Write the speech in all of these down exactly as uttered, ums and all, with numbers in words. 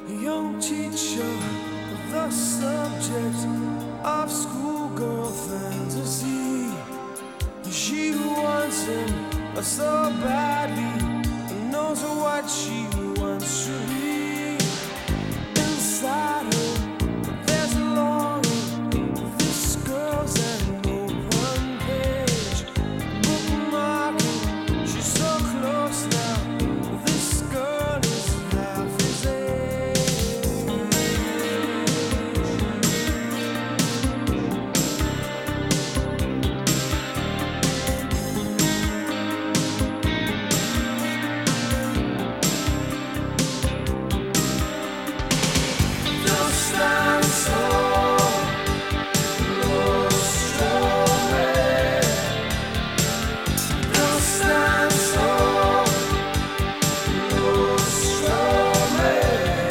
young teacher, the subject of schoolgirl fantasy. She wants him so badly, knows what she wants to be. Inside her, there's a longing. This girl's an open page, bookmarking. She's so close now. This girl is half his age. Don't stand so close to me. Don't stand so close to me.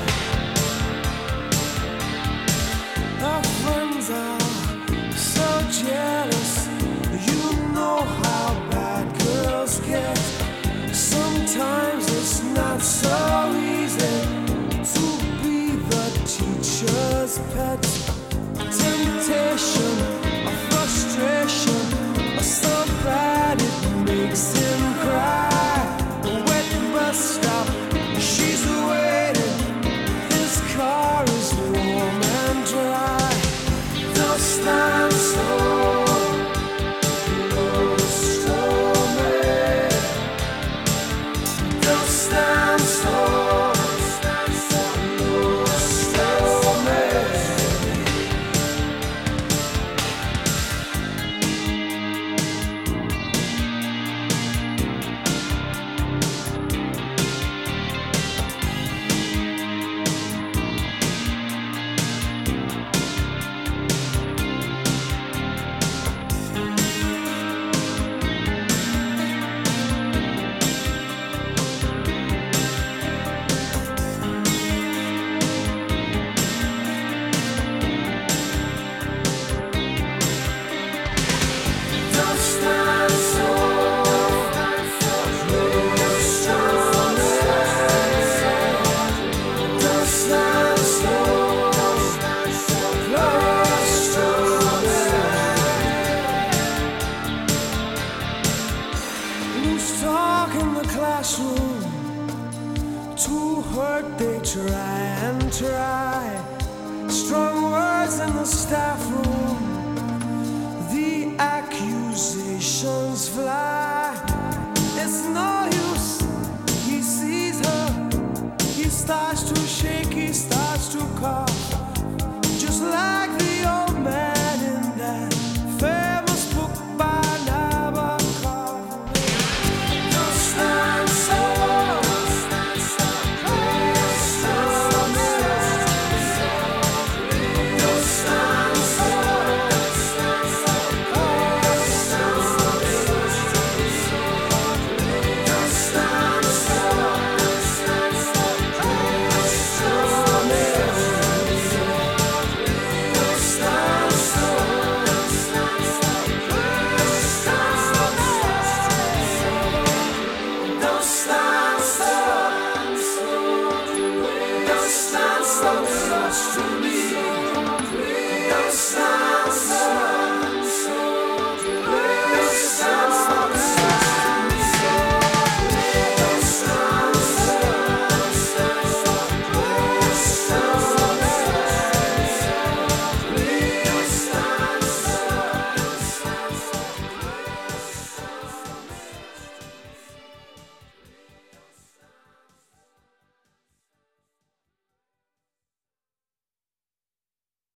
Our friends are so jealous. You know how bad girls get. Sometimes it's not so easy to be the teacher's pet. Temptation, a frustration, so bad it makes him cry. Wet bus stop, she's waiting. His car is warm and dry. Don't stand so close to me. Don't stand so close to me. Don't stand so close to me. Don't stand so close to me. Loose talk in the classroom. To hurt they try and try. Strong words in the staff room. The accusations fly. It's not